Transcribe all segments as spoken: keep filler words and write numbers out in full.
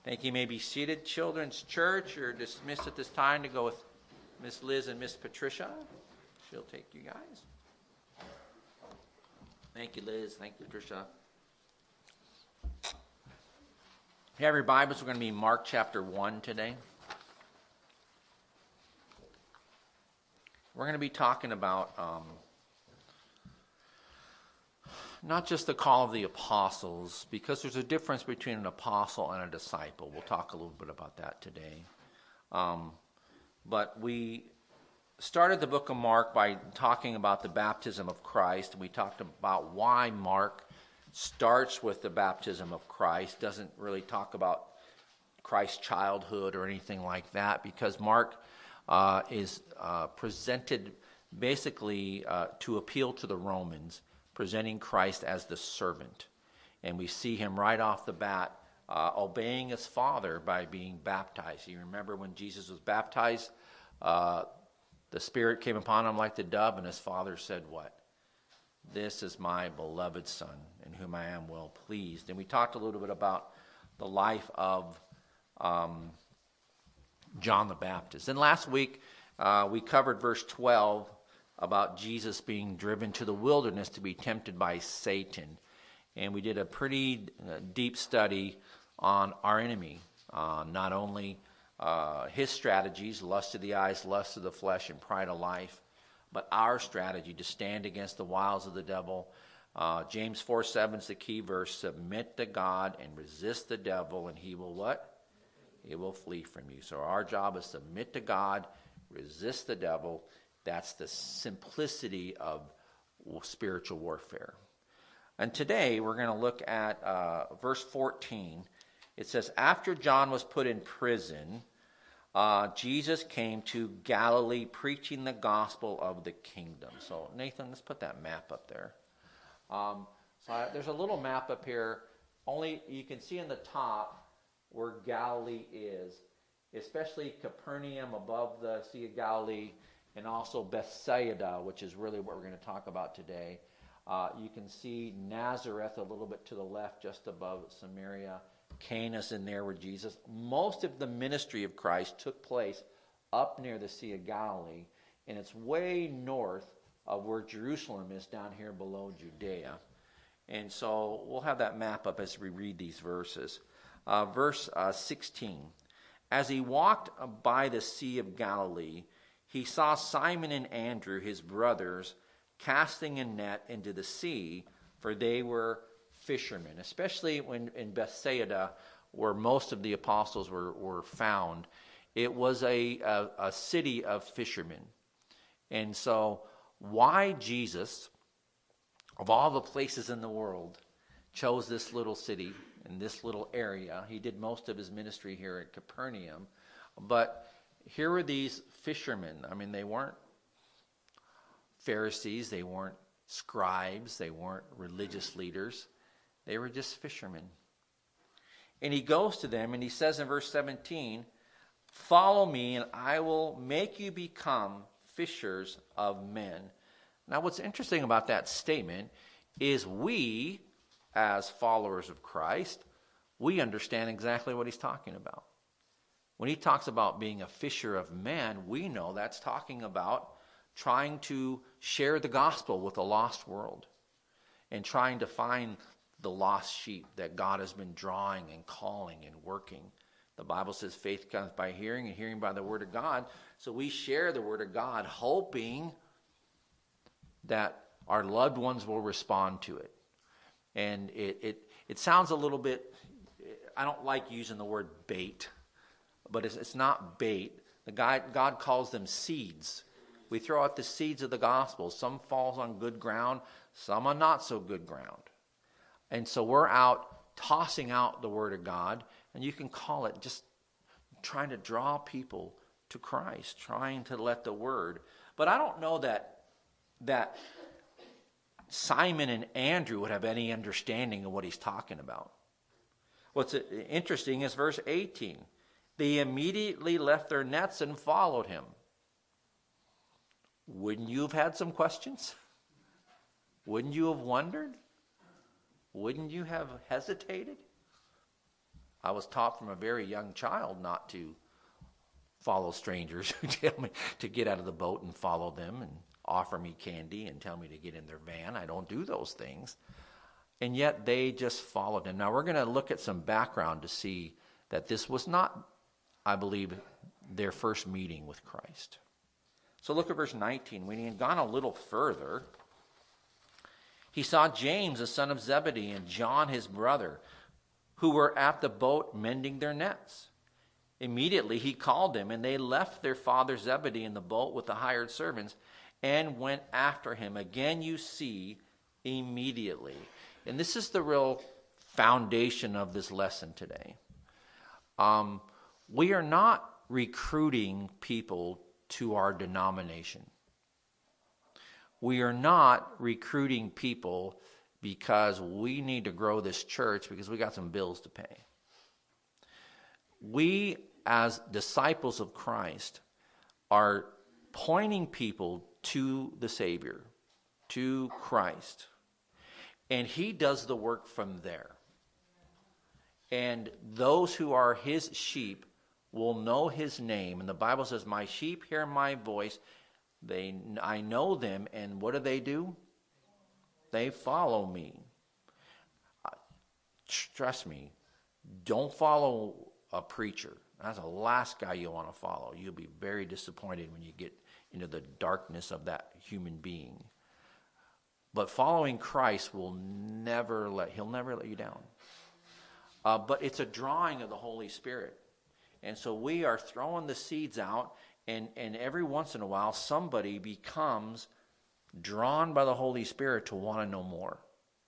Thank you. You may be seated. Children's Church, you're dismissed at this time to go with Miss Liz and Miss Patricia. She'll take you guys. Thank you, Liz. Thank you, Patricia. If you have your Bibles, we're going to be in Mark chapter one today. We're going to be talking about um, not just the call of the apostles, because there's a difference between an apostle and a disciple. We'll talk a little bit about that today. Um, but we started the book of Mark by talking about the baptism of Christ. We talked about why Mark starts with the baptism of Christ, doesn't really talk about Christ's childhood or anything like that, because Mark uh, is uh, presented basically uh, to appeal to the Romans, presenting Christ as the servant. And we see him right off the bat uh, obeying his Father by being baptized. You remember when Jesus was baptized, uh, the Spirit came upon him like the dove, and his Father said what? This is my beloved Son, in whom I am well pleased. And we talked a little bit about the life of um, John the Baptist. And last week, uh, we covered verse twelve about Jesus being driven to the wilderness to be tempted by Satan. And we did a pretty uh, deep study on our enemy, uh, not only uh, his strategies, lust of the eyes, lust of the flesh, and pride of life, but our strategy to stand against the wiles of the devil. Uh, James four seven is the key verse. Submit to God and resist the devil, and he will what? He will flee from you. So our job is submit to God, resist the devil. That's the simplicity of spiritual warfare. And today we're going to look at uh, verse fourteen. It says, after John was put in prison, uh, Jesus came to Galilee preaching the gospel of the kingdom. So Nathan, let's put that map up there. Um, so I, there's a little map up here. Only you can see in the top where Galilee is, especially Capernaum above the Sea of Galilee, and also Bethsaida, which is really what we're going to talk about today. Uh, you can see Nazareth a little bit to the left, just above Samaria. Cana's in there with Jesus. Most of the ministry of Christ took place up near the Sea of Galilee, and it's way north of where Jerusalem is, down here below Judea. And so we'll have that map up as we read these verses. Uh, verse uh, sixteen. As he walked by the Sea of Galilee, he saw Simon and Andrew, his brothers, casting a net into the sea, for they were fishermen, especially when in Bethsaida, where most of the apostles were, were found. It was a, a, a city of fishermen. And so why Jesus, of all the places in the world, chose this little city in this little area? He did most of his ministry here at Capernaum, but here were these fishermen. I mean, they weren't Pharisees, they weren't scribes, they weren't religious leaders. They were just fishermen. And he goes to them and he says in verse seventeen, follow me and I will make you become fishers of men. Now what's interesting about that statement is we, as followers of Christ, we understand exactly what he's talking about. When he talks about being a fisher of men, we know that's talking about trying to share the gospel with a lost world and trying to find the lost sheep that God has been drawing and calling and working. The Bible says faith comes by hearing and hearing by the word of God. So we share the word of God, hoping that our loved ones will respond to it. And it it, it sounds a little bit, I don't like using the word bait, but it's, it's not bait. The God, God calls them seeds. We throw out the seeds of the gospel. Some falls on good ground, some on not so good ground. And so we're out tossing out the word of God, and you can call it just trying to draw people to Christ, trying to let the word. But I don't know that that Simon and Andrew would have any understanding of what he's talking about. What's interesting is verse eighteen. They immediately left their nets and followed him. Wouldn't you have had some questions? Wouldn't you have wondered? Wouldn't you have hesitated? I was taught from a very young child not to follow strangers who tell me to get out of the boat and follow them and offer me candy and tell me to get in their van. I don't do those things. And yet they just followed him. Now we're going to look at some background to see that this was not, I believe, their first meeting with Christ. So look at verse nineteen. When he had gone a little further, he saw James, the son of Zebedee, and John, his brother, who were at the boat mending their nets. Immediately he called them, and they left their father Zebedee in the boat with the hired servants and went after him. Again, you see, immediately. And this is the real foundation of this lesson today. Um, we are not recruiting people to our denomination. We are not recruiting people because we need to grow this church because we got some bills to pay. We, as disciples of Christ, are pointing people to the Savior, to Christ. And he does the work from there. And those who are his sheep will know his name. And the Bible says, my sheep hear my voice. They, I know them. And what do they do? They follow me. Trust me, don't follow a preacher. That's the last guy you want to follow. You'll be very disappointed when you get into the darkness of that human being. But following Christ will never let, he'll never let you down. Uh, but it's a drawing of the Holy Spirit. And so we are throwing the seeds out, and, and every once in a while somebody becomes drawn by the Holy Spirit to want to know more.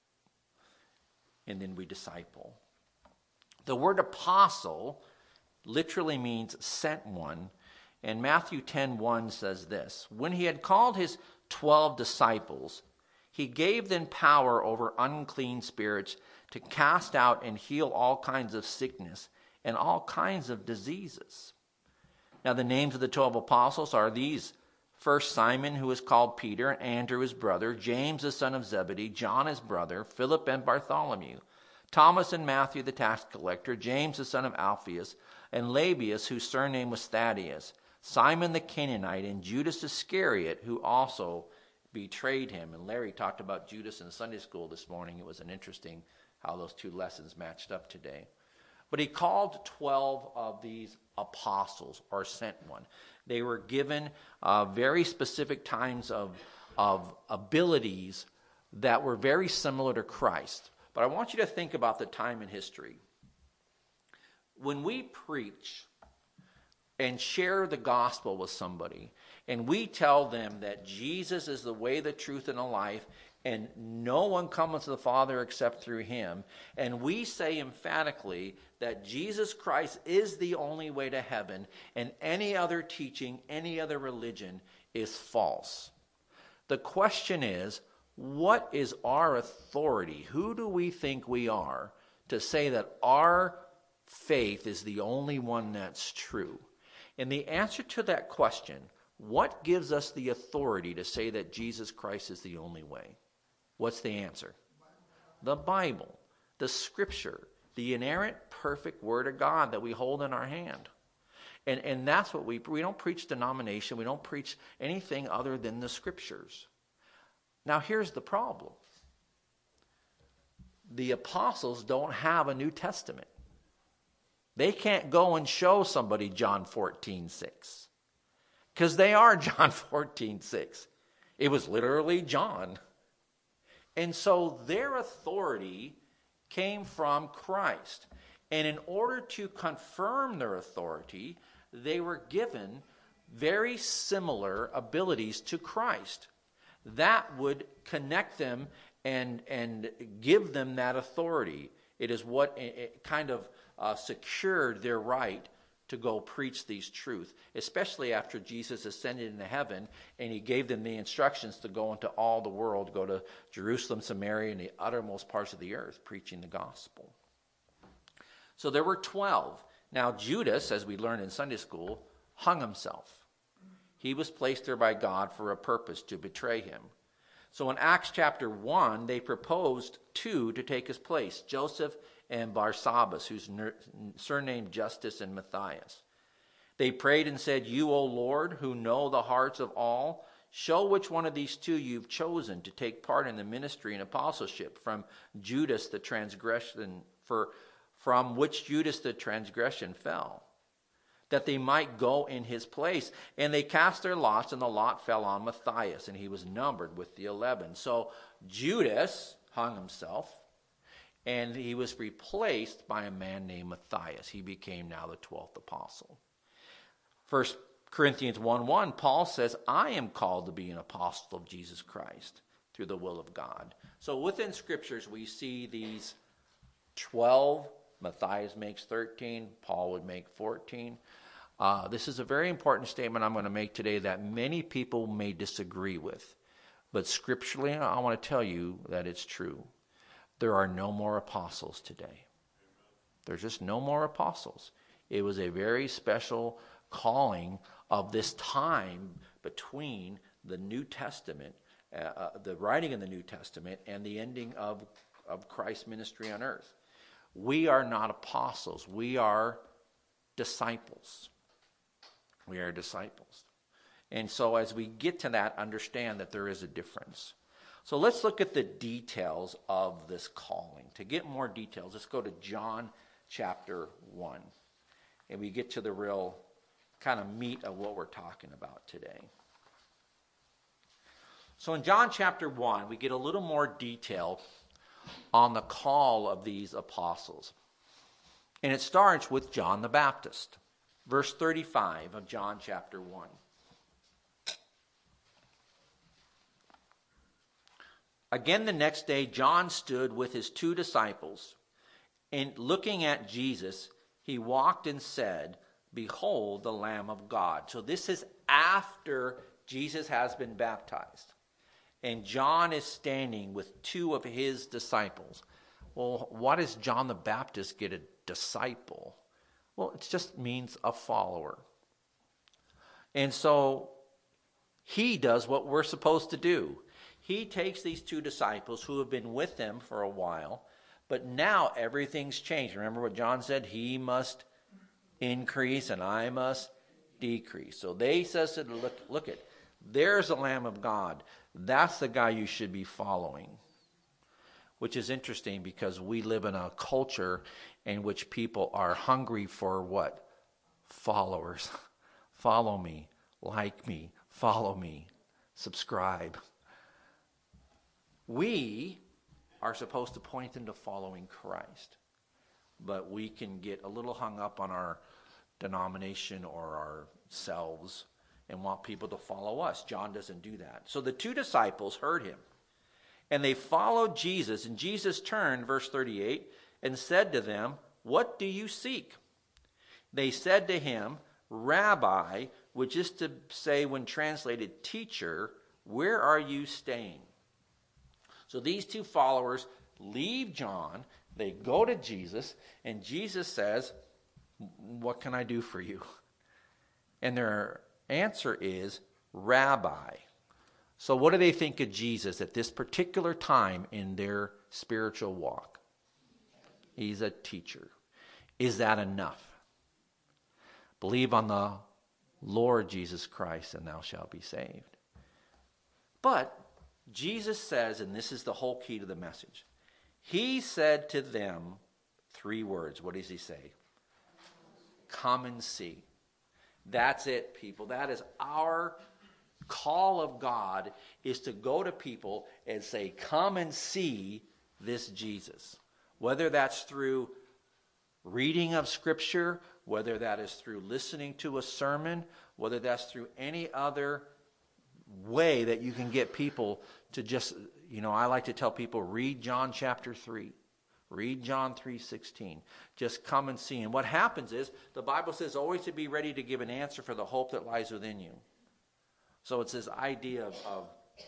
And then we disciple. The word apostle literally means sent one. And Matthew ten one says this, when he had called his twelve disciples, he gave them power over unclean spirits to cast out and heal all kinds of sickness and all kinds of diseases. Now the names of the twelve apostles are these. First Simon, who is called Peter, Andrew his brother, James the son of Zebedee, John his brother, Philip and Bartholomew, Thomas and Matthew the tax collector, James the son of Alphaeus, and Lebbaeus, whose surname was Thaddeus, Simon the Canaanite, and Judas Iscariot, who also betrayed him. And Larry talked about Judas in Sunday school this morning. It was an interesting how those two lessons matched up today. But he called twelve of these apostles, or sent one. They were given uh, very specific times of, of abilities that were very similar to Christ. But I want you to think about the time in history. When we preach and share the gospel with somebody, and we tell them that Jesus is the way, the truth, and the life, and no one comes to the Father except through him, and we say emphatically that Jesus Christ is the only way to heaven, and any other teaching, any other religion is false. The question is, what is our authority? Who do we think we are to say that our faith is the only one that's true? And the answer to that question, what gives us the authority to say that Jesus Christ is the only way? What's the answer? The Bible, the Scripture, the inerrant, perfect Word of God that we hold in our hand. And, and that's what we, we don't preach denomination. We don't preach anything other than the Scriptures. Now here's the problem. The apostles don't have a New Testament. They can't go and show somebody John fourteen six. Because they are John fourteen six. It was literally John. And so their authority came from Christ. And in order to confirm their authority, they were given very similar abilities to Christ. That would connect them and, and give them that authority. It is what it kind of uh, secured their right to go preach these truths, especially after Jesus ascended into heaven and he gave them the instructions to go into all the world, go to Jerusalem, Samaria, and the uttermost parts of the earth, preaching the gospel. So there were twelve. Now Judas, as we learned in Sunday school, hung himself. He was placed there by God for a purpose, to betray him. So in Acts chapter one, they proposed two to take his place, Joseph and Barsabbas, whose surnamed Justus, and Matthias. They prayed and said, "You, O Lord, who know the hearts of all, show which one of these two you've chosen to take part in the ministry and apostleship from Judas the transgression, for from which Judas the transgression fell, that they might go in his place." And they cast their lots, and the lot fell on Matthias, and he was numbered with the eleven. So Judas hung himself, and he was replaced by a man named Matthias. He became now the twelfth apostle. First Corinthians one one, Paul says, "I am called to be an apostle of Jesus Christ through the will of God." So within scriptures we see these twelve. Matthias makes thirteen. Paul would make fourteen. Uh, this is a very important statement I'm going to make today that many people may disagree with. But scripturally, I want to tell you that it's true. There are no more apostles today. There's just no more apostles. It was a very special calling of this time between the New Testament, uh, uh, the writing of the New Testament, and the ending of, of Christ's ministry on earth. We are not apostles. We are disciples. We are disciples. And so as we get to that, understand that there is a difference. So let's look at the details of this calling. To get more details, let's go to John chapter one. And we get to the real kind of meat of what we're talking about today. So in John chapter one, we get a little more detail on the call of these apostles. And it starts with John the Baptist. Verse thirty-five of John chapter one. Again the next day John stood with his two disciples, and looking at Jesus, he walked and said, "Behold the Lamb of God." So this is after Jesus has been baptized. And John is standing with two of his disciples. Well, why does John the Baptist get a disciple? Well, it just means a follower. And so he does what we're supposed to do. He takes these two disciples who have been with him for a while, but now everything's changed. Remember what John said? He must increase and I must decrease. So they says, look, look it, there's the Lamb of God. That's the guy you should be following. Which is interesting because we live in a culture in which people are hungry for what? Followers. Follow me, like me, follow me, subscribe. We are supposed to point them to following Christ. But we can get a little hung up on our denomination or ourselves and want people to follow us. John doesn't do that. So the two disciples heard him. And they followed Jesus. And Jesus turned, verse thirty-eight, and said to them, "What do you seek?" They said to him, "Rabbi," which is to say when translated, teacher, "where are you staying?" So these two followers leave John. They go to Jesus. And Jesus says, "What can I do for you?" And their answer is, "Rabbi." So what do they think of Jesus at this particular time in their spiritual walk? He's a teacher. Is that enough? Believe on the Lord Jesus Christ and thou shalt be saved. But Jesus says, and this is the whole key to the message, he said to them three words. What does he say? Come and see. That's it, people. That is our call of God, is to go to people and say, come and see this Jesus. Whether that's through reading of Scripture, whether that is through listening to a sermon, whether that's through any other way that you can get people to just, you know, I like to tell people, read John chapter three. Read John three sixteen. Just come and see. And what happens is, the Bible says always to be ready to give an answer for the hope that lies within you. So it's this idea of, of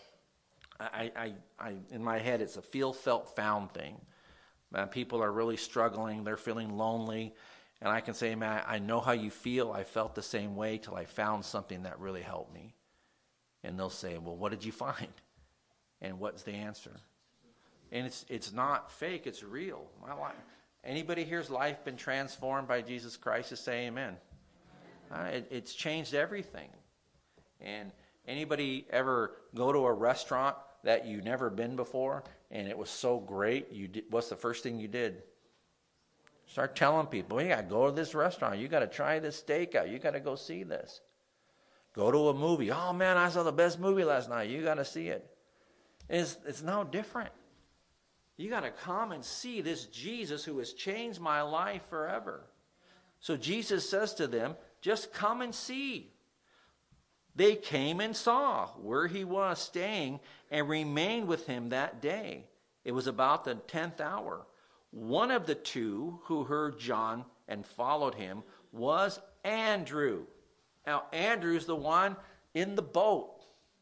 I, I, I, in my head, it's a feel, felt, found thing. Man, people are really struggling. They're feeling lonely. And I can say, man, I know how you feel. I felt the same way till I found something that really helped me. And they'll say, well, what did you find? And what's the answer? And it's it's not fake, it's real. My life, Anybody here's life been transformed by Jesus Christ? Just say amen. Uh, it, it's changed everything. And anybody ever go to a restaurant that you never been before and it was so great? You did, what's the first thing you did? Start telling people, you got to go to this restaurant. You got to try this steak out. You got to go see this. Go to a movie. Oh, man, I saw the best movie last night. You got to see it. It's, it's no different. You got to come and see this Jesus who has changed my life forever. So Jesus says to them, just come and see. They came and saw where he was staying and remained with him that day. It was about the tenth hour. One of the two who heard John and followed him was Andrew. Now, Andrew's the one in the boat.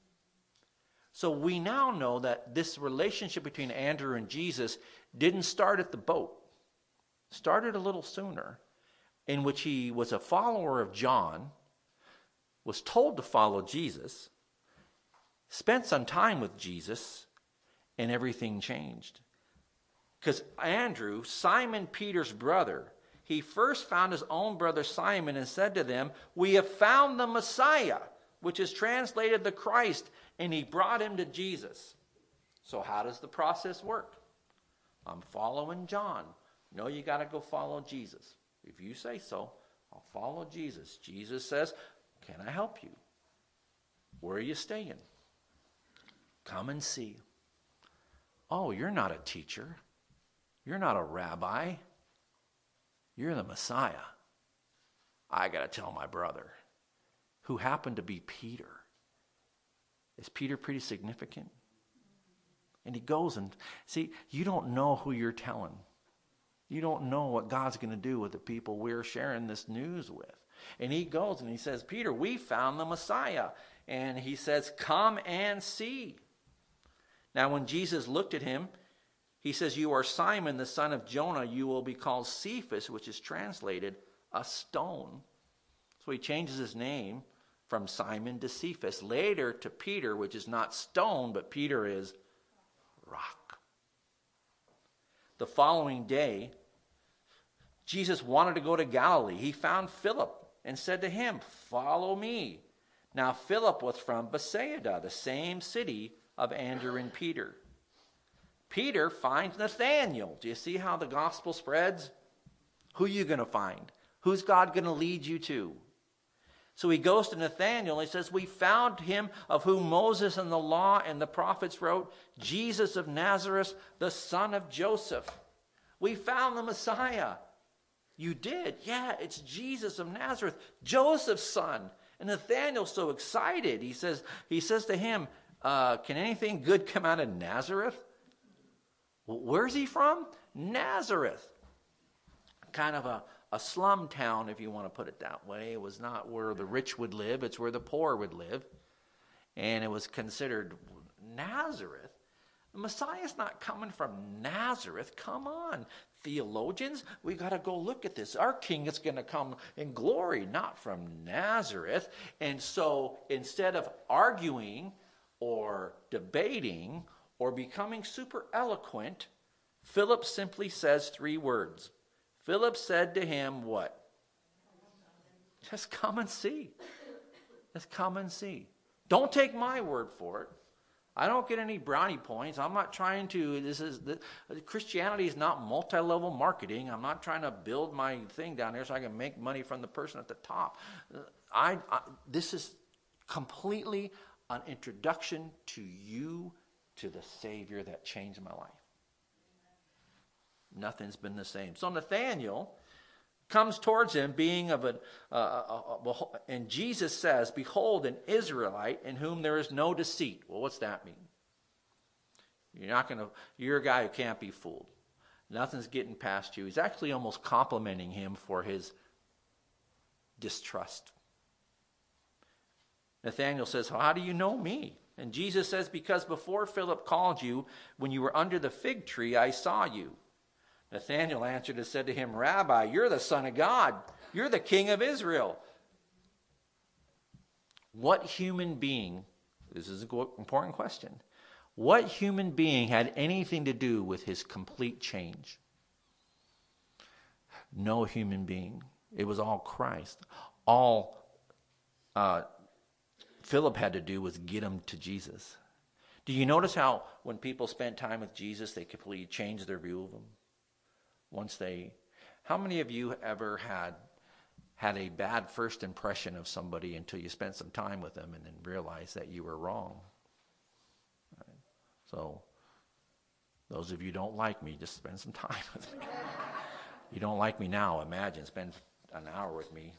So we now know that this relationship between Andrew and Jesus didn't start at the boat. It started a little sooner, in which he was a follower of John, was told to follow Jesus, spent some time with Jesus, and everything changed. Because Andrew, Simon Peter's brother, he first found his own brother Simon and said to them, we have found the Messiah, which is translated the Christ, and he brought him to Jesus. So how does the process work? I'm following John. No, you got to go follow Jesus. If you say so, I'll follow Jesus. Jesus says, can I help you? Where are you staying? Come and see. Oh, you're not a teacher. You're not a rabbi. You're the Messiah. I got to tell my brother, who happened to be Peter. Is Peter pretty significant? And he goes and, see, you don't know who you're telling. You don't know what God's going to do with the people we're sharing this news with. And he goes and he says, Peter, we found the Messiah. And he says, come and see. Now when Jesus looked at him, he says, you are Simon, the son of Jonah. You will be called Cephas, which is translated a stone. So he changes his name from Simon to Cephas. Later to Peter, which is not stone, but Peter is rock. The following day, Jesus wanted to go to Galilee. He found Philip and said to him, follow me. Now Philip was from Bethsaida, the same city of Andrew and Peter. Peter finds Nathanael. Do you see how the gospel spreads? Who are you going to find? Who's God going to lead you to? So he goes to Nathanael and he says, we found him of whom Moses and the law and the prophets wrote, Jesus of Nazareth, the son of Joseph. We found the Messiah. You did? Yeah, it's Jesus of Nazareth, Joseph's son. And Nathanael's so excited. He says, he says to him, uh, can anything good come out of Nazareth? Well, where's he from? Nazareth. Kind of a, a slum town, if you want to put it that way. It was not where the rich would live. It's where the poor would live. And it was considered Nazareth. The Messiah's not coming from Nazareth. Come on, theologians. We got to go look at this. Our king is going to come in glory, not from Nazareth. And so instead of arguing or debating or becoming super eloquent, Philip simply says three words. Philip said to him, what? Just come and see. Just come and see. Don't take my word for it. I don't get any brownie points. I'm not trying to, this is, the, Christianity is not multi-level marketing. I'm not trying to build my thing down here so I can make money from the person at the top. I, I this is completely an introduction to you, to the Savior that changed my life. Nothing's been the same. So Nathanael comes towards him being of a, uh, a, a, and Jesus says, behold, an Israelite in whom there is no deceit. Well, what's that mean? You're not going to, you're a guy who can't be fooled. Nothing's getting past you. He's actually almost complimenting him for his distrust. Nathanael says, how do you know me? And Jesus says, because before Philip called you, when you were under the fig tree, I saw you. Nathanael answered and said to him, Rabbi, you're the Son of God. You're the King of Israel. What human being, this is an important question, what human being had anything to do with his complete change? No human being. It was all Christ. All uh, Philip had to do was get him to Jesus. Do you notice how when people spent time with Jesus, they completely changed their view of him? Once they, how many of you ever had had a bad first impression of somebody until you spent some time with them and then realized that you were wrong? Right. So, those of you who don't like me, just spend some time with me. You don't like me now, imagine, spend an hour with me.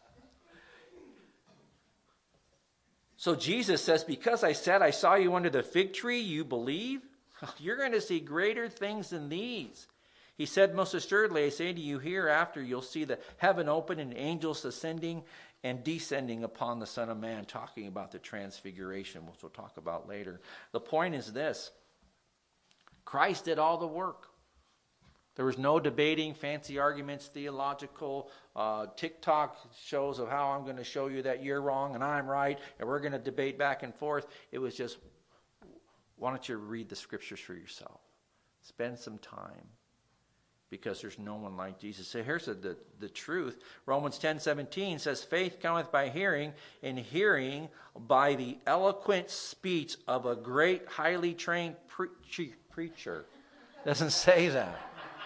So Jesus says, because I said I saw you under the fig tree, you believe? You're going to see greater things than these. He said, most assuredly, I say to you, hereafter you'll see the heaven open and angels ascending and descending upon the Son of Man, talking about the transfiguration, which we'll talk about later. The point is this: Christ did all the work. There was no debating, fancy arguments, theological, uh, TikTok shows of how I'm going to show you that you're wrong and I'm right, and we're going to debate back and forth. It was just, why don't you read the scriptures for yourself? Spend some time, because there's no one like Jesus. So here's the, the, the truth. Romans ten seventeen says, faith cometh by hearing, and hearing by the eloquent speech of a great, highly trained pre- preacher. Doesn't say that.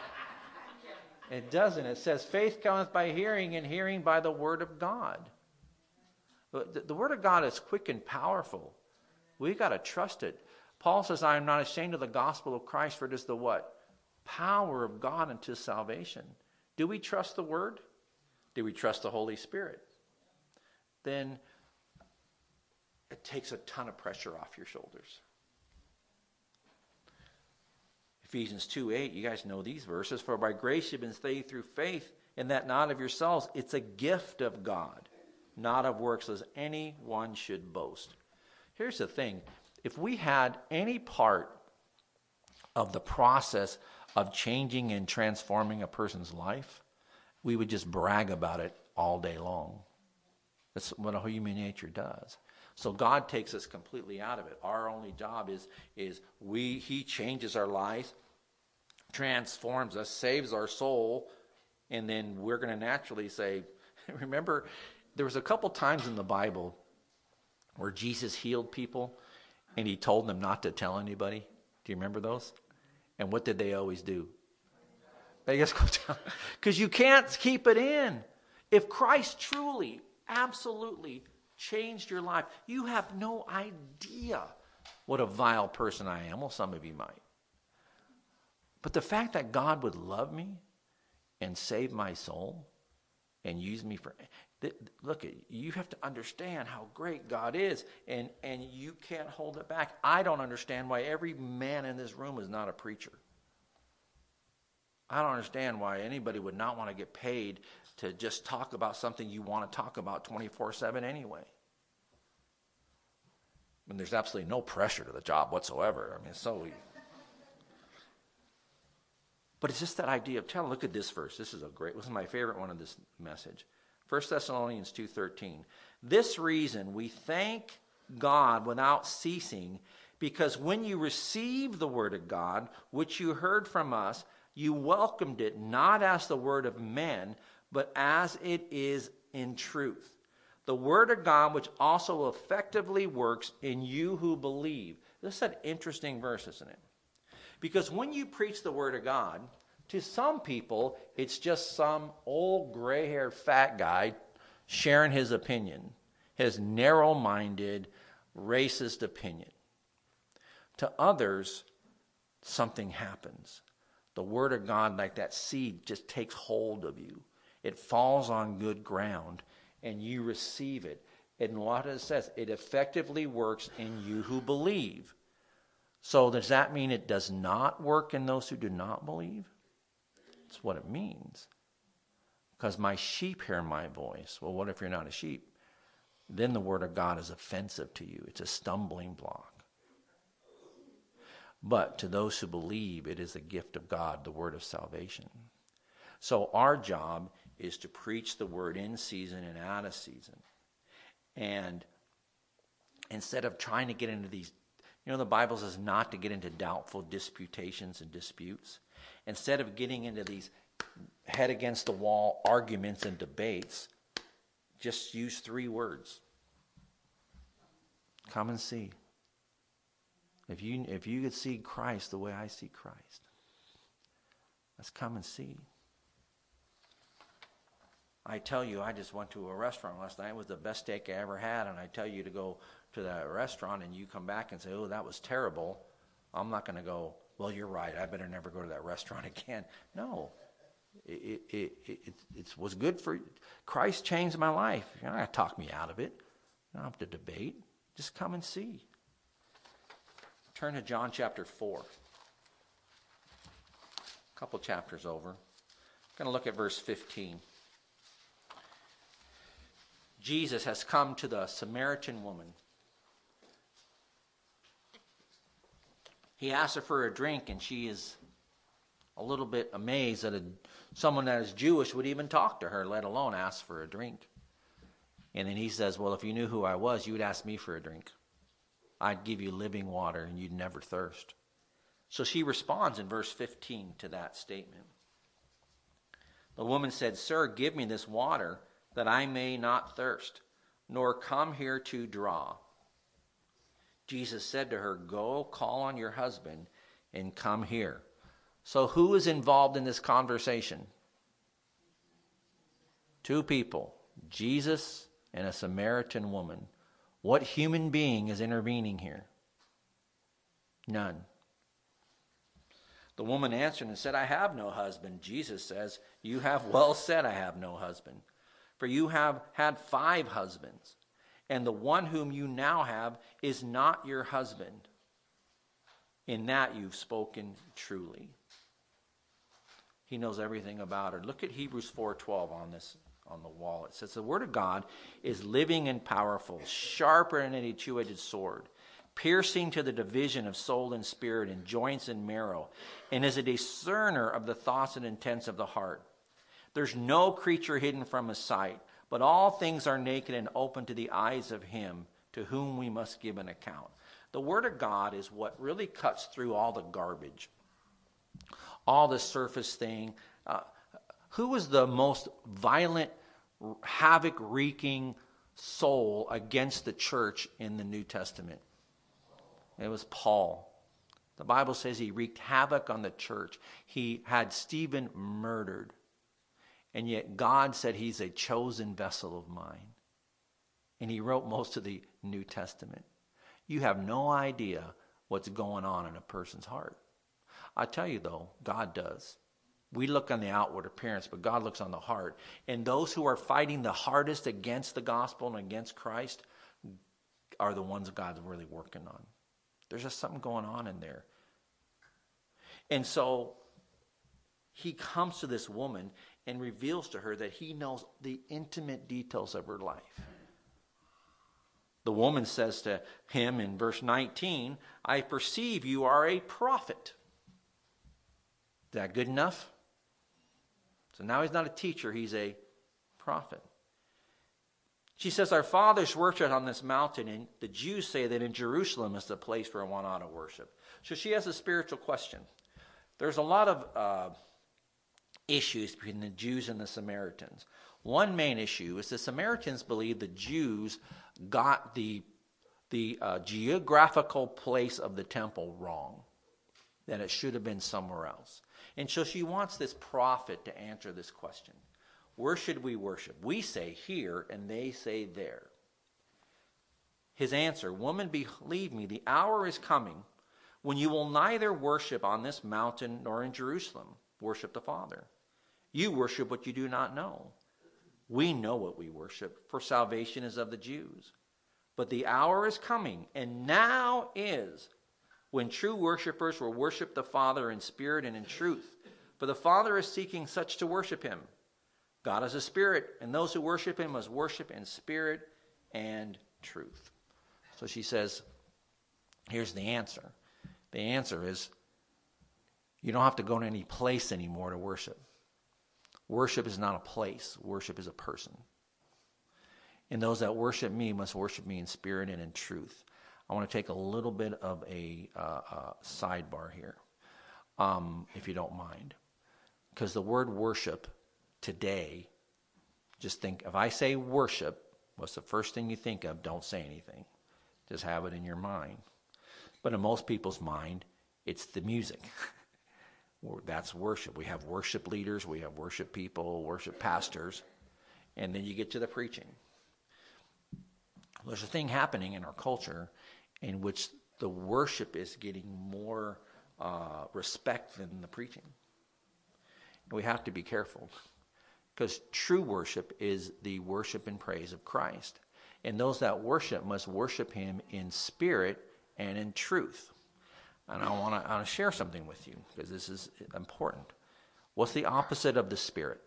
It doesn't. It says, faith cometh by hearing, and hearing by the word of God. The, the word of God is quick and powerful. We've got to trust it. Paul says, I am not ashamed of the gospel of Christ, for it is the what? Power of God unto salvation. Do we trust the word? Do we trust the Holy Spirit? Then it takes a ton of pressure off your shoulders. Ephesians two eight, you guys know these verses. For by grace you've been saved through faith, and that not of yourselves. It's a gift of God, not of works, as anyone should boast. Here's the thing. If we had any part of the process of changing and transforming a person's life, we would just brag about it all day long. That's what a human nature does. So God takes us completely out of it. Our only job is, is we He changes our lives, transforms us, saves our soul, and then we're going to naturally say, remember, there was a couple times in the Bible where Jesus healed people, and He told them not to tell anybody. Do you remember those? And what did they always do? They just go down. Because you can't keep it in. If Christ truly, absolutely changed your life, you have no idea what a vile person I am. Well, some of you might. But the fact that God would love me and save my soul and use me for... Look, you have to understand how great God is, and, and you can't hold it back. I don't understand why every man in this room is not a preacher. I don't understand why anybody would not want to get paid to just talk about something you want to talk about twenty-four seven anyway. I mean, there's absolutely no pressure to the job whatsoever. I mean, so... But it's just that idea of telling. Look at this verse. This is a great, this is my favorite one of this message. First Thessalonians two thirteen. This reason we thank God without ceasing, because when you received the word of God, which you heard from us, you welcomed it not as the word of men, but as it is in truth. The word of God, which also effectively works in you who believe. This is an interesting verse, isn't it? Because when you preach the word of God, to some people, it's just some old gray-haired fat guy sharing his opinion, his narrow-minded, racist opinion. To others, something happens. The word of God, like that seed, just takes hold of you. It falls on good ground, and you receive it. And what it says, it effectively works in you who believe. So does that mean it does not work in those who do not believe? That's what it means. Because my sheep hear my voice. Well, what if you're not a sheep? Then the word of God is offensive to you. It's a stumbling block. But to those who believe, it is a gift of God, the word of salvation. So our job is to preach the word in season and out of season. And instead of trying to get into these, you know, the Bible says not to get into doubtful disputations and disputes. Instead of getting into these head against the wall arguments and debates, just use three words. Come and see. If you if you could see Christ the way I see Christ, let's come and see. I tell you, I just went to a restaurant last night. It was the best steak I ever had, and I tell you to go to that restaurant and you come back and say, oh, that was terrible. I'm not going to go, well, you're right, I better never go to that restaurant again. No. It, it, it, it, it was good for Christ changed my life. You're not going to talk me out of it. You don't have to debate. Just come and see. Turn to John chapter four. A couple chapters over. I'm going to look at verse fifteen. Jesus has come to the Samaritan woman. He asks her for a drink, and she is a little bit amazed that a, someone that is Jewish would even talk to her, let alone ask for a drink. And then he says, well, if you knew who I was, you would ask me for a drink. I'd give you living water, and you'd never thirst. So she responds in verse fifteen to that statement. The woman said, Sir, give me this water that I may not thirst, nor come here to draw. Jesus said to her, Go, call on your husband, and come here. So who is involved in this conversation? Two people, Jesus and a Samaritan woman. What human being is intervening here? None. The woman answered and said, I have no husband. Jesus says, You have well said, I have no husband. For you have had five husbands, and the one whom you now have is not your husband. In that you've spoken truly. He knows everything about her. Look at Hebrews four twelve on this on the wall. It says, the word of God is living and powerful, sharper than any two-edged sword, piercing to the division of soul and spirit and joints and marrow, and is a discerner of the thoughts and intents of the heart. There's no creature hidden from his sight, but all things are naked and open to the eyes of him to whom we must give an account. The word of God is what really cuts through all the garbage, all the surface thing. Uh, who was the most violent, havoc-wreaking soul against the church in the New Testament? It was Paul. The Bible says he wreaked havoc on the church. He had Stephen murdered. And yet God said he's a chosen vessel of mine. And he wrote most of the New Testament. You have no idea what's going on in a person's heart. I tell you though, God does. We look on the outward appearance, but God looks on the heart. And those who are fighting the hardest against the gospel and against Christ are the ones God's really working on. There's just something going on in there. And so he comes to this woman and reveals to her that he knows the intimate details of her life. The woman says to him in verse nineteen, I perceive you are a prophet. Is that good enough? So now he's not a teacher, he's a prophet. She says, our fathers worshipped on this mountain, and the Jews say that in Jerusalem is the place where one ought to worship. So she has a spiritual question. There's a lot of uh, issues between the Jews and the Samaritans. One main issue is the Samaritans believe the Jews got the, the uh, geographical place of the temple wrong, that it should have been somewhere else. And so she wants this prophet to answer this question. Where should we worship? We say here, and they say there. His answer, woman, believe me, the hour is coming when you will neither worship on this mountain nor in Jerusalem. Worship the Father. You worship what you do not know. We know what we worship, for salvation is of the Jews. But the hour is coming, and now is, when true worshipers will worship the Father in spirit and in truth. For the Father is seeking such to worship him. God is a spirit, and those who worship him must worship in spirit and truth. So she says, here's the answer. The answer is, you don't have to go to any place anymore to worship. Worship is not a place. Worship is a person. And those that worship me must worship me in spirit and in truth. I want to take a little bit of a uh, uh, sidebar here, um, if you don't mind. Because the word worship today, just think, if I say worship, what's the first thing you think of? Don't say anything. Just have it in your mind. But in most people's mind, it's the music. That's worship. We have worship leaders, we have worship people, worship pastors, and then you get to the preaching. There's a thing happening in our culture in which the worship is getting more uh, respect than the preaching. And we have to be careful, because true worship is the worship and praise of Christ. And those that worship must worship him in spirit and in truth. And I want to I want to share something with you, because this is important. What's the opposite of the spirit?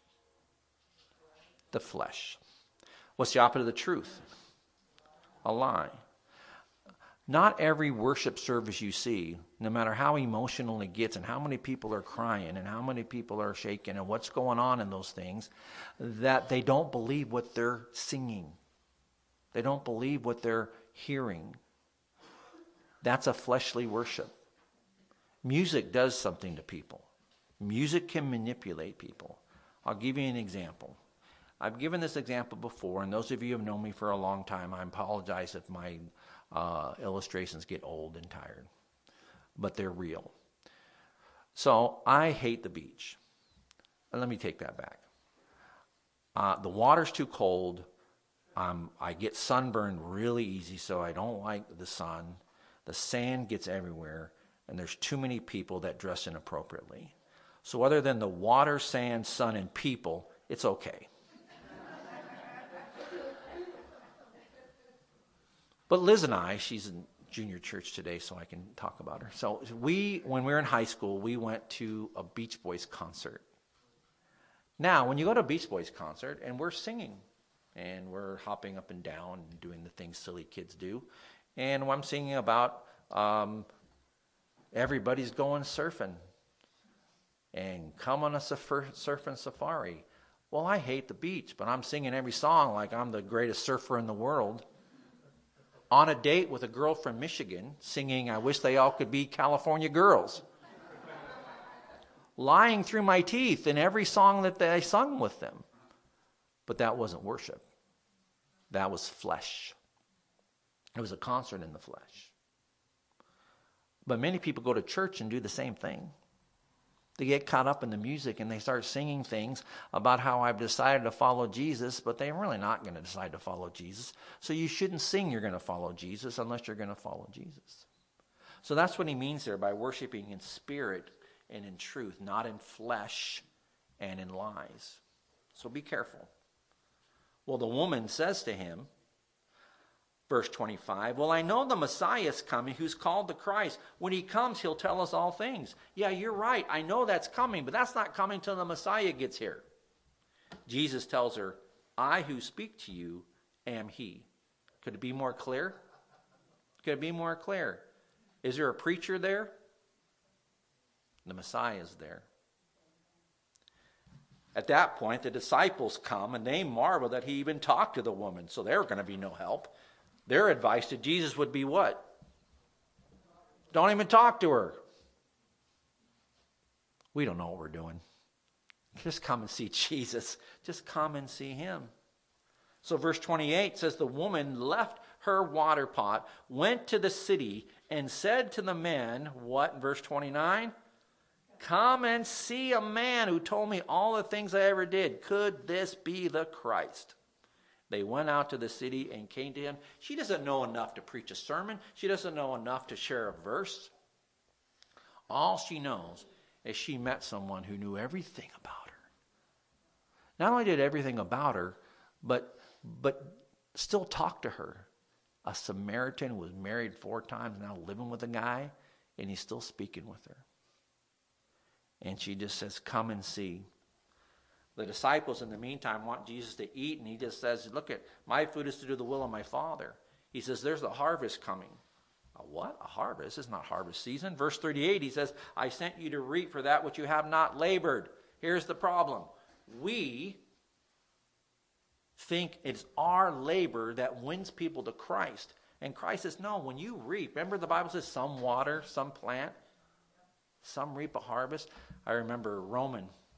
The flesh. What's the opposite of the truth? A lie. Not every worship service you see, no matter how emotional it gets and how many people are crying and how many people are shaking and what's going on in those things, that they don't believe what they're singing. They don't believe what they're hearing. That's a fleshly worship. Music does something to people. Music can manipulate people. I'll give you an example. I've given this example before, and those of you who have known me for a long time, I apologize if my uh, illustrations get old and tired. But they're real. So, I hate the beach. And let me take that back. Uh, the water's too cold. Um, I get sunburned really easy, so I don't like the sun. The sand gets everywhere, and there's too many people that dress inappropriately. So other than the water, sand, sun, and people, it's okay. But Liz and I, she's in junior church today, so I can talk about her. So we, when we were in high school, we went to a Beach Boys concert. Now, when you go to a Beach Boys concert, and we're singing, and we're hopping up and down and doing the things silly kids do, and I'm singing about um, everybody's going surfing and come on a surf- surfing safari. Well, I hate the beach, but I'm singing every song like I'm the greatest surfer in the world. On a date with a girl from Michigan, singing I Wish They All Could Be California Girls. Lying through my teeth in every song that I sung with them. But that wasn't worship. That was flesh. It was a concert in the flesh. But many people go to church and do the same thing. They get caught up in the music and they start singing things about how I've decided to follow Jesus, but they're really not going to decide to follow Jesus. So you shouldn't sing you're going to follow Jesus unless you're going to follow Jesus. So that's what he means there by worshiping in spirit and in truth, not in flesh and in lies. So be careful. Well, the woman says to him, verse twenty-five, well, I know the Messiah is coming, who's called the Christ. When he comes, he'll tell us all things. Yeah, you're right. I know that's coming, but that's not coming till the Messiah gets here. Jesus tells her, I who speak to you am he. Could it be more clear? Could it be more clear? Is there a preacher there? The Messiah is there. At that point, the disciples come and they marvel that he even talked to the woman. So they're going to be no help. Their advice to Jesus would be what? Don't even talk to her. We don't know what we're doing. Just come and see Jesus. Just come and see him. So verse twenty-eight says, the woman left her water pot, went to the city, and said to the men, what, verse twenty-nine? Come and see a man who told me all the things I ever did. Could this be the Christ? They went out to the city and came to him. She doesn't know enough to preach a sermon. She doesn't know enough to share a verse. All she knows is she met someone who knew everything about her. Not only did everything about her, but, but still talked to her. A Samaritan who was married four times, now living with a guy, and he's still speaking with her. And she just says, come and see. The disciples, in the meantime, want Jesus to eat, and he just says, look, at my food is to do the will of my Father. He says, there's the harvest coming. A what? A harvest? It's not harvest season. Verse thirty-eight, he says, I sent you to reap for that which you have not labored. Here's the problem. We think it's our labor that wins people to Christ. And Christ says, no, when you reap, remember the Bible says some water, some plant, some reap a harvest. I remember Roman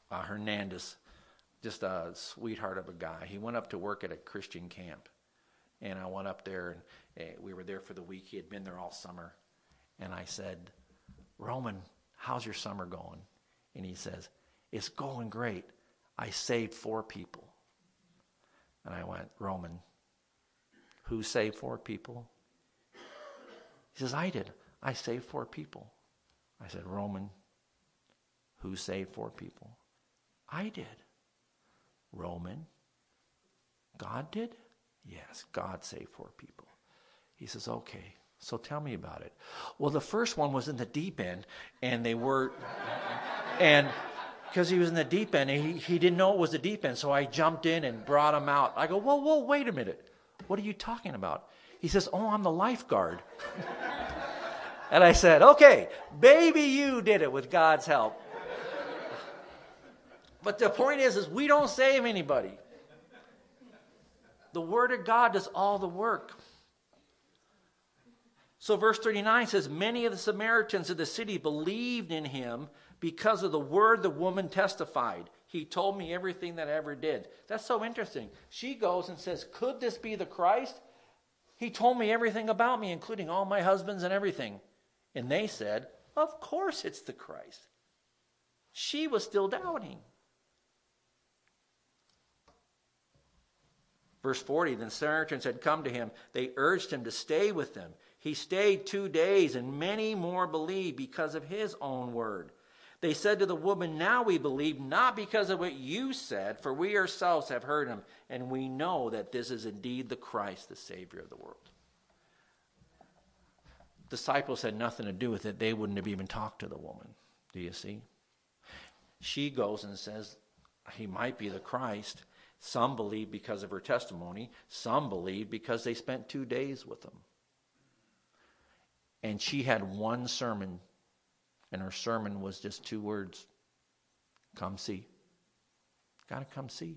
uh, Hernandez, just a sweetheart of a guy. He went up to work at a Christian camp. And I went up there, and uh, we were there for the week. He had been there all summer. And I said, Roman, how's your summer going? And he says, it's going great. I saved four people. And I went, Roman, who saved four people? He says, I did. I saved four people. I said, Roman, who saved four people? I did. Roman, God did? Yes, God saved four people. He says, okay, so tell me about it. Well, the first one was in the deep end, and they were, and because he was in the deep end, and he, he didn't know it was the deep end, so I jumped in and brought him out. I go, whoa, whoa, wait a minute. What are you talking about? He says, oh, I'm the lifeguard. And I said, okay, baby, you did it with God's help. But the point is, is we don't save anybody. The Word of God does all the work. So verse thirty-nine says, many of the Samaritans of the city believed in him because of the word the woman testified. He told me everything that I ever did. That's so interesting. She goes and says, could this be the Christ? He told me everything about me, including all my husbands and everything. And they said, of course it's the Christ. She was still doubting. Verse forty, then Samaritans had come to him. They urged him to stay with them. He stayed two days, and many more believed because of his own word. They said to the woman, now we believe, not because of what you said, for we ourselves have heard him, and we know that this is indeed the Christ, the Savior of the world. Disciples had nothing to do with it. They wouldn't have even talked to the woman. Do you see? She goes and says, he might be the Christ. Some believe because of her testimony. Some believe because they spent two days with him. And she had one sermon, and her sermon was just two words. Come see. Got to come see.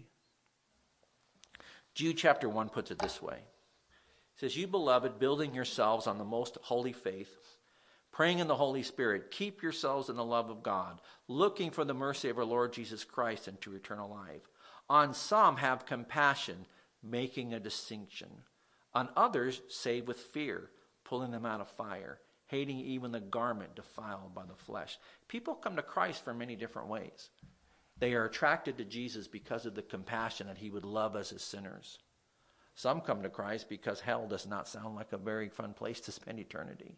Jude chapter one puts it this way. It says, you beloved, building yourselves on the most holy faith, praying in the Holy Spirit, keep yourselves in the love of God, looking for the mercy of our Lord Jesus Christ into eternal life. On some have compassion, making a distinction. On others save with fear, pulling them out of fire, hating even the garment defiled by the flesh. People come to Christ for many different ways. They are attracted to Jesus because of the compassion that he would love us as sinners. Some come to Christ because hell does not sound like a very fun place to spend eternity.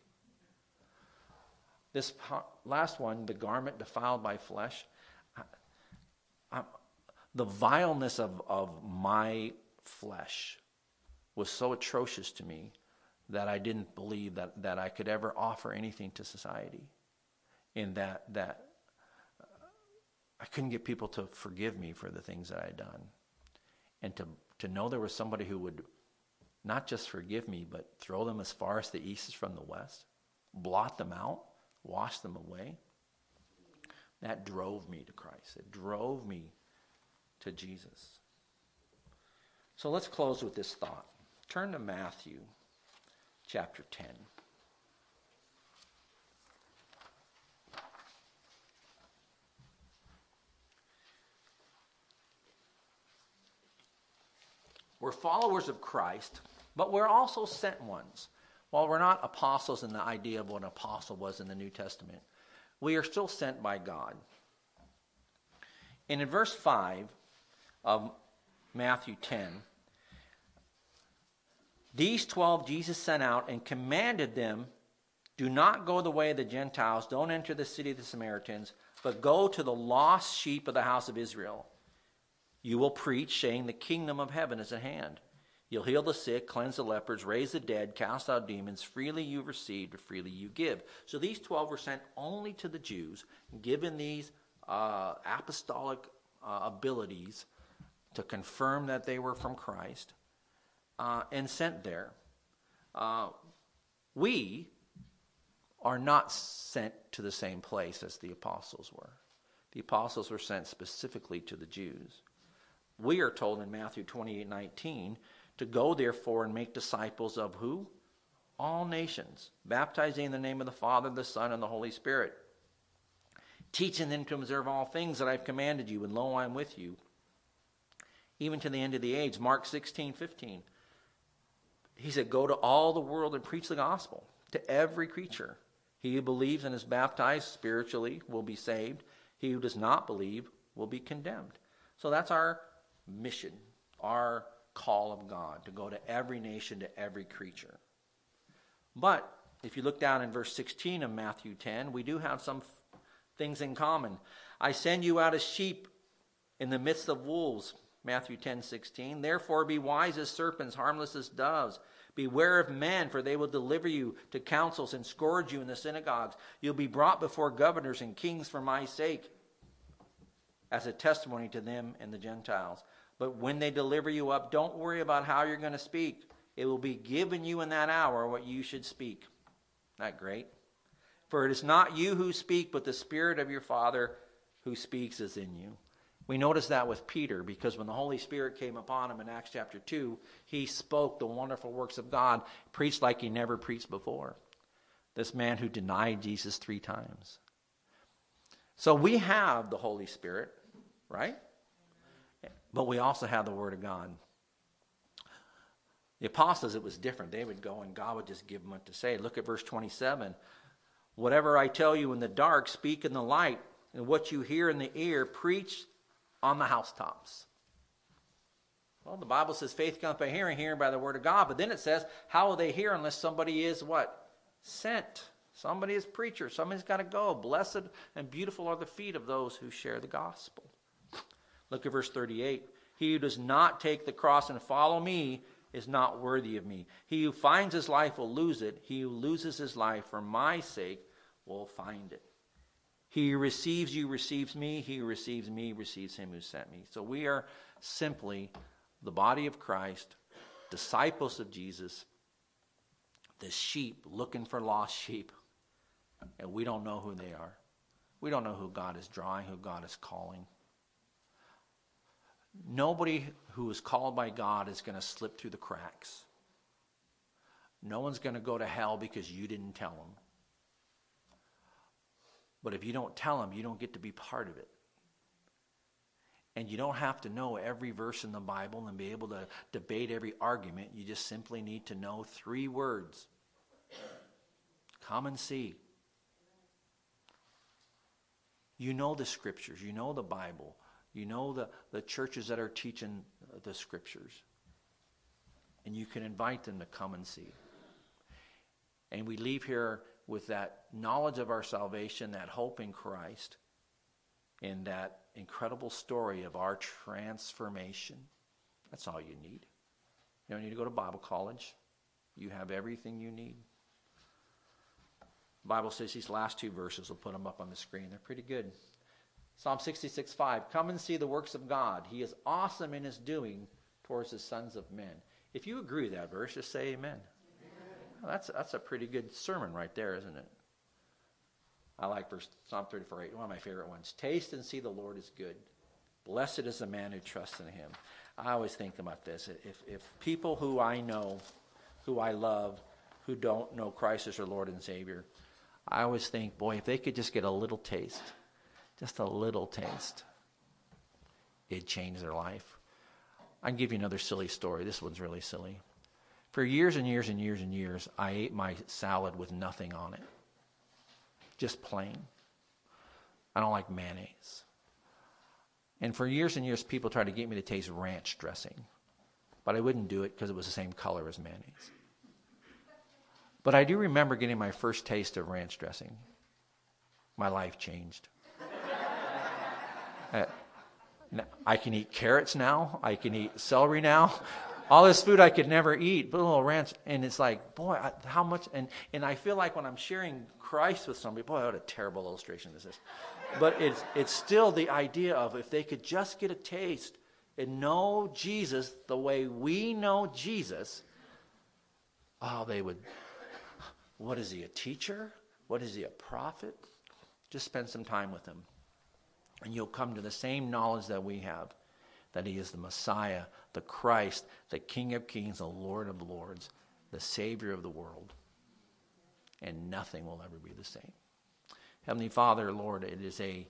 This last one, the garment defiled by flesh, I, I, the vileness of, of my flesh was so atrocious to me that I didn't believe that, that I could ever offer anything to society. And that, that uh, I couldn't get people to forgive me for the things that I had done. And to, to know there was somebody who would not just forgive me, but throw them as far as the east is from the west, blot them out, wash them away. That drove me to Christ. It drove me to Jesus. So let's close with this thought. Turn to Matthew chapter ten. We're followers of Christ, but we're also sent ones. While we're not apostles in the idea of what an apostle was in the New Testament, we are still sent by God. And in verse five of Matthew ten, these twelve Jesus sent out and commanded them, do not go the way of the Gentiles, don't enter the city of the Samaritans, but go to the lost sheep of the house of Israel. You will preach, saying the kingdom of heaven is at hand. You'll heal the sick, cleanse the lepers, raise the dead, cast out demons. Freely you received, freely you give. So these twelve were sent only to the Jews, given these uh, apostolic uh, abilities to confirm that they were from Christ, uh, and sent there. Uh, we are not sent to the same place as the apostles were. The apostles were sent specifically to the Jews. We are told in Matthew twenty-eight nineteen to go therefore and make disciples of who? All nations, baptizing in the name of the Father, the Son, and the Holy Spirit. teaching them to observe all things that I've commanded you, and lo, I am with you, even to the end of the age. Mark sixteen fifteen. He said, go to all the world and preach the gospel to every creature. He who believes and is baptized spiritually will be saved. He who does not believe will be condemned. So that's our mission, our call of God, to go to every nation, to every creature. But if you look down in verse sixteen of Matthew ten, we do have some f- things in common. I send you out as sheep in the midst of wolves, Matthew ten sixteen. Therefore be wise as serpents, harmless as doves. Beware of men, for they will deliver you to councils and scourge you in the synagogues. You'll be brought before governors and kings for my sake, as a testimony to them and the Gentiles. But when they deliver you up, don't worry about how you're going to speak. It will be given you in that hour what you should speak. Isn't that great? For it is not you who speak, but the Spirit of your Father who speaks is in you. We notice that with Peter, because when the Holy Spirit came upon him in Acts chapter two, he spoke the wonderful works of God, preached like he never preached before. This man who denied Jesus three times. So we have the Holy Spirit, right? But we also have the Word of God. The apostles, it was different. They would go and God would just give them what to say. Look at verse twenty-seven. Whatever I tell you in the dark, speak in the light. And what you hear in the ear, preach on the housetops. Well, the Bible says faith comes by hearing, hearing by the Word of God. But then it says, how will they hear unless somebody is what? Sent. Somebody is preacher. Somebody's got to go. Blessed and beautiful are the feet of those who share the gospel. Look at verse thirty-eight. He who does not take the cross and follow me is not worthy of me. He who finds his life will lose it. He who loses his life for my sake will find it. He who receives you receives me. He who receives me receives him who sent me. So we are simply the body of Christ, disciples of Jesus, the sheep looking for lost sheep. And we don't know who they are. We don't know who God is drawing, who God is calling. Nobody who is called by God is going to slip through the cracks. No one's going to go to hell because you didn't tell them. But if you don't tell them, you don't get to be part of it. And you don't have to know every verse in the Bible and be able to debate every argument. You just simply need to know three words. Come and see. You know the scriptures. You know the Bible. You know the, the churches that are teaching the scriptures. And you can invite them to come and see. And we leave here with that knowledge of our salvation, that hope in Christ, and that incredible story of our transformation. That's all you need. You don't need to go to Bible college. You have everything you need. The Bible says these last two verses, we'll put them up on the screen. They're pretty good. Psalm sixty-six five, come and see the works of God. He is awesome in his doing towards the sons of men. If you agree with that verse, just say amen. Well, that's, that's a pretty good sermon right there, isn't it? I like verse Psalm thirty-four eight, one of my favorite ones. Taste and see the Lord is good. Blessed is the man who trusts in him. I always think about this. If, if people who I know, who I love, who don't know Christ as their Lord and Savior, I always think, boy, if they could just get a little taste, just a little taste, it'd change their life. I can give you another silly story. This one's really silly. For years and years and years and years, I ate my salad with nothing on it. Just plain. I don't like mayonnaise. And for years and years, people tried to get me to taste ranch dressing. But I wouldn't do it because it was the same color as mayonnaise. But I do remember getting my first taste of ranch dressing. My life changed. uh, I can eat carrots now. I can eat celery now. All this food I could never eat, but a little ranch. And it's like, boy, I, how much? And, and I feel like when I'm sharing Christ with somebody, boy, what a terrible illustration this is. But it's, it's still the idea of if they could just get a taste and know Jesus the way we know Jesus, oh, they would, what is he, a teacher? What is he, a prophet? Just spend some time with him. And you'll come to the same knowledge that we have, that he is the Messiah, the Christ, the King of Kings, the Lord of Lords, the Savior of the world. And nothing will ever be the same. Heavenly Father, Lord, it is a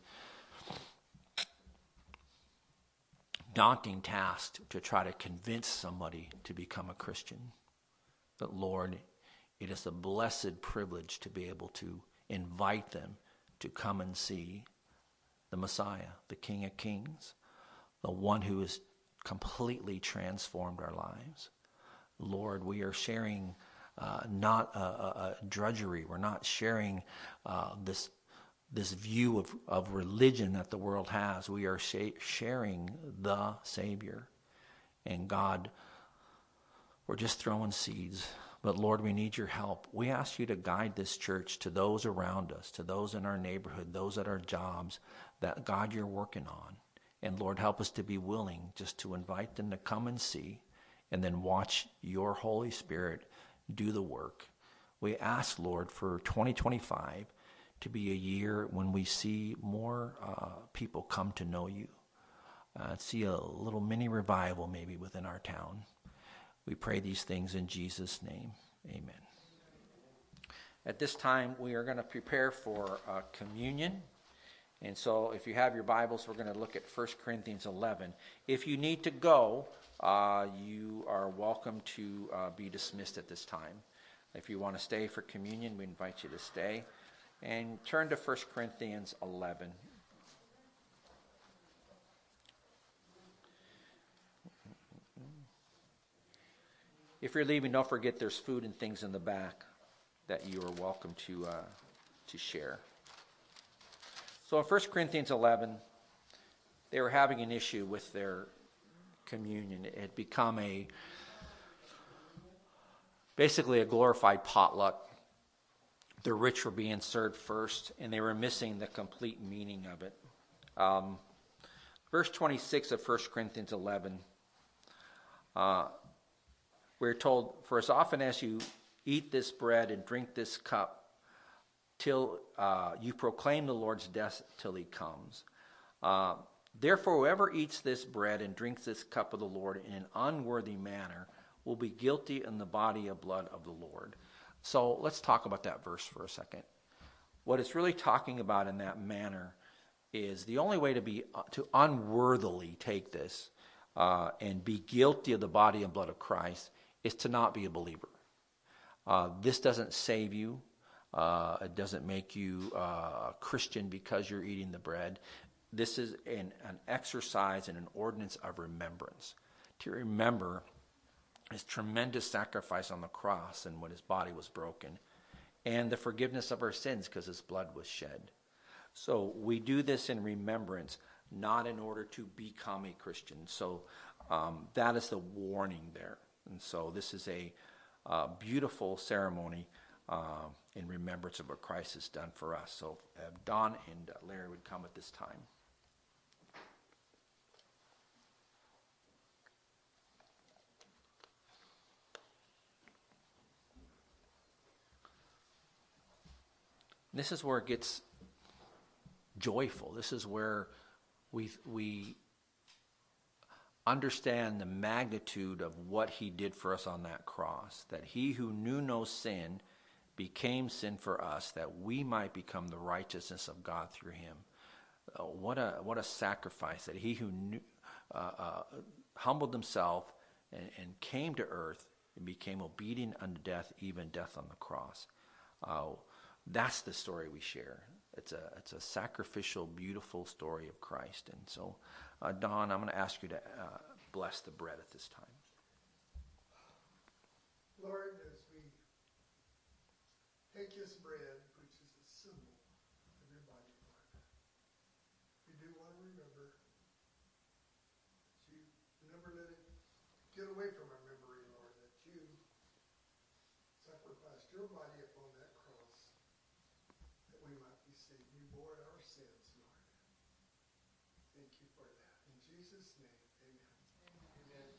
daunting task to try to convince somebody to become a Christian. But Lord, it is a blessed privilege to be able to invite them to come and see the Messiah, the King of Kings, the one who has completely transformed our lives. Lord, we are sharing uh, not a, a, a drudgery. We're not sharing uh, this this view of, of religion that the world has. We are sh- sharing the Savior. And God, we're just throwing seeds. But Lord, we need your help. We ask you to guide this church to those around us, to those in our neighborhood, those at our jobs, that God, you're working on. And Lord, help us to be willing just to invite them to come and see, and then watch your Holy Spirit do the work. We ask, Lord, for twenty twenty-five to be a year when we see more uh, people come to know you. Uh, see a little mini revival maybe within our town. We pray these things in Jesus' name. Amen. At this time, we are going to prepare for uh, communion. And so if you have your Bibles, we're going to look at First Corinthians eleven. If you need to go, uh, you are welcome to uh, be dismissed at this time. If you want to stay for communion, we invite you to stay. And turn to First Corinthians eleven. If you're leaving, don't forget there's food and things in the back that you are welcome to uh, to share. So in First Corinthians eleven, they were having an issue with their communion. It had become a basically a glorified potluck. The rich were being served first, and they were missing the complete meaning of it. Um, verse twenty-six of First Corinthians eleven, uh, we're told, "For as often as you eat this bread and drink this cup, till uh, you proclaim the Lord's death till he comes. Uh, Therefore, whoever eats this bread and drinks this cup of the Lord in an unworthy manner will be guilty in the body and blood of the Lord." So let's talk about that verse for a second. What it's really talking about in that manner is the only way to be to unworthily take this uh, and be guilty of the body and blood of Christ is to not be a believer. Uh, this doesn't save you. Uh, it doesn't make you uh, a Christian because you're eating the bread. This is an, an exercise and an ordinance of remembrance. To remember his tremendous sacrifice on the cross and when his body was broken, and the forgiveness of our sins because his blood was shed. So we do this in remembrance, not in order to become a Christian. So um, that is the warning there. And so this is a uh, beautiful ceremony uh, in remembrance of what Christ has done for us. So uh, Don and uh, Larry would come at this time. This is where it gets joyful. This is where we we understand the magnitude of what he did for us on that cross. That he who knew no sin became sin for us, that we might become the righteousness of God through him. Uh, what a what a sacrifice! That he who knew, uh, uh, humbled himself and, and came to earth and became obedient unto death, even death on the cross. Uh, That's the story we share. It's a it's a sacrificial, beautiful story of Christ. And so, uh, Don, I'm going to ask you to uh, bless the bread at this time. Lord, as we take this bread, which is a symbol of your body, Lord, we do want to remember that you never let it get away from our memory, Lord, that you sacrificed your body upon that cross that we might be saved. You bore our sins, Lord. Thank you for that. In Jesus' name, amen. Amen.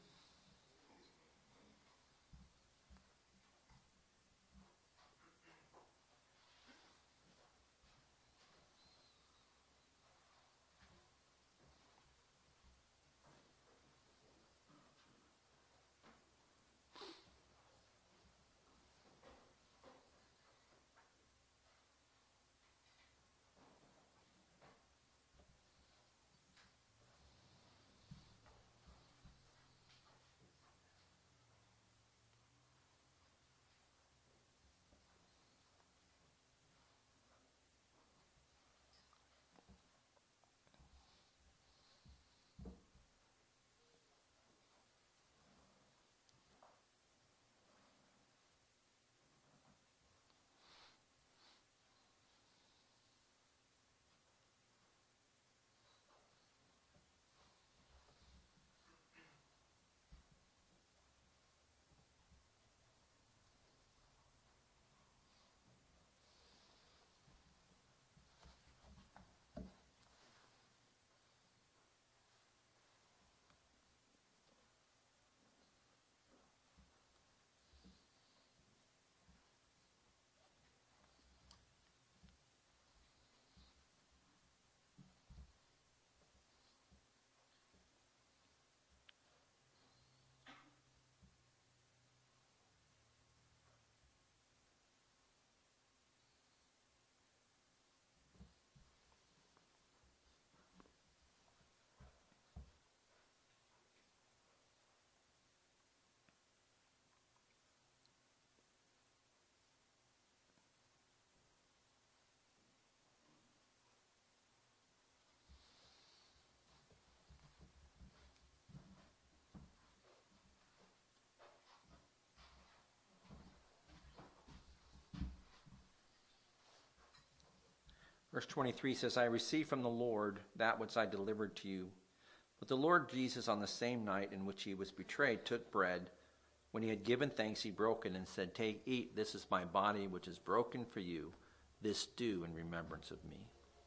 Verse twenty-three says, I received from the Lord that which I delivered to you. But the Lord Jesus, on the same night in which he was betrayed, took bread. When he had given thanks, he broke it and said, Take, eat, this is my body, which is broken for you. This do in remembrance of me.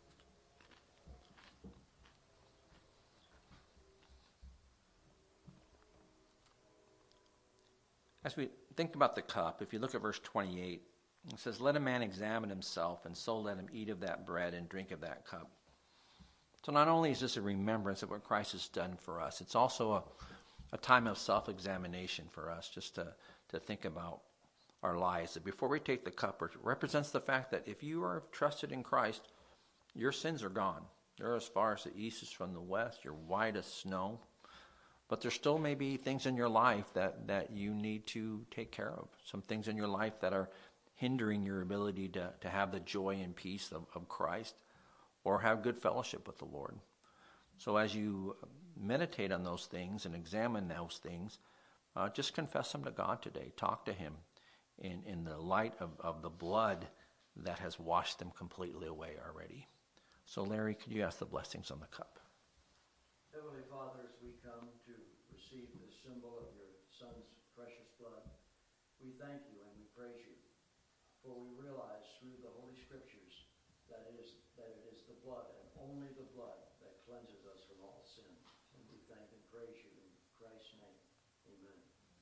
As we think about the cup, if you look at verse twenty-eight, it says, Let a man examine himself, and so let him eat of that bread and drink of that cup. So not only is this a remembrance of what Christ has done for us, it's also a, a time of self-examination for us, just to, to think about our lives. That before we take the cup, it represents the fact that if you are trusted in Christ, your sins are gone. They're as far as the east is from the west, you're white as snow. But there still may be things in your life that, that you need to take care of. Some things in your life that are hindering your ability to, to have the joy and peace of, of Christ or have good fellowship with the Lord. So as you meditate on those things and examine those things, uh, just confess them to God today. Talk to him in, in the light of, of the blood that has washed them completely away already. So Larry, could you ask the blessings on the cup? Heavenly Father, as we come to receive the symbol of your Son's precious blood, we thank you and we praise you, for we realize through the Holy Scriptures that it is, that it is the blood and only the blood that cleanses us from all sin. And we thank and praise you in Christ's name. Amen.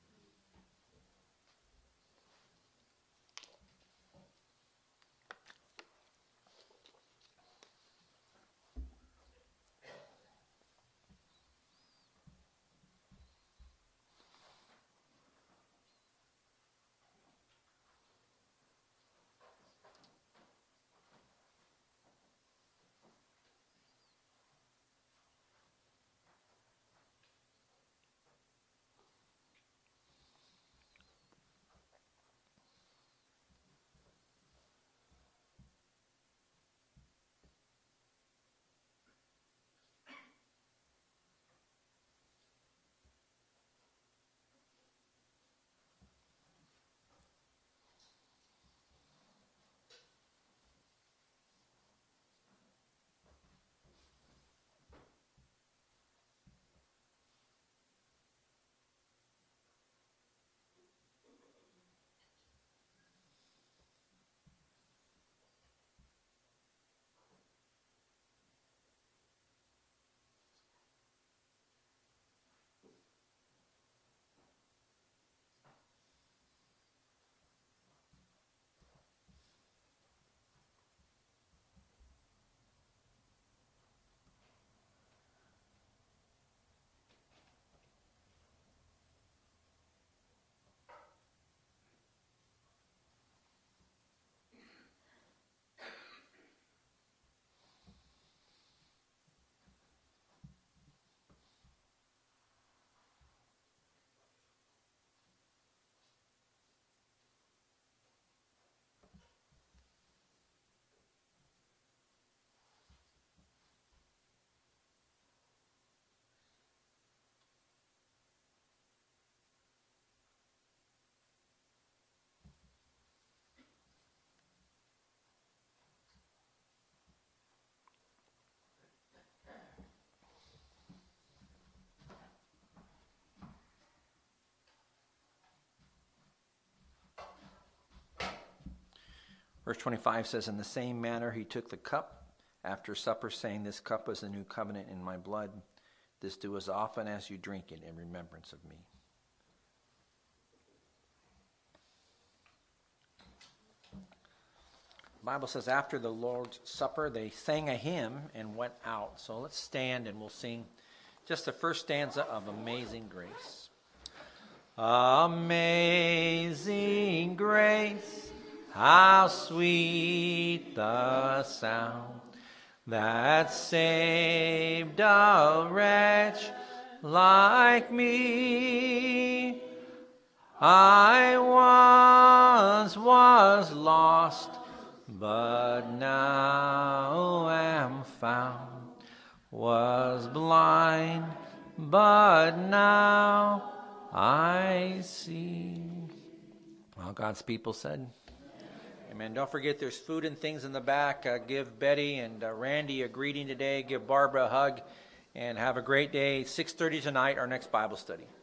Verse twenty-five says, In the same manner he took the cup after supper, saying, This cup is the new covenant in my blood. This do as often as you drink it in remembrance of me. The Bible says after the Lord's Supper, they sang a hymn and went out. So let's stand and we'll sing just the first stanza of Amazing Grace. Amazing grace, how sweet the sound that saved a wretch like me. I once was lost, but now am found. Was blind, but now I see. All God's people said, Amen. Don't forget there's food and things in the back. Uh, give Betty and uh, Randy a greeting today. Give Barbara a hug. And have a great day. six thirty tonight, our next Bible study.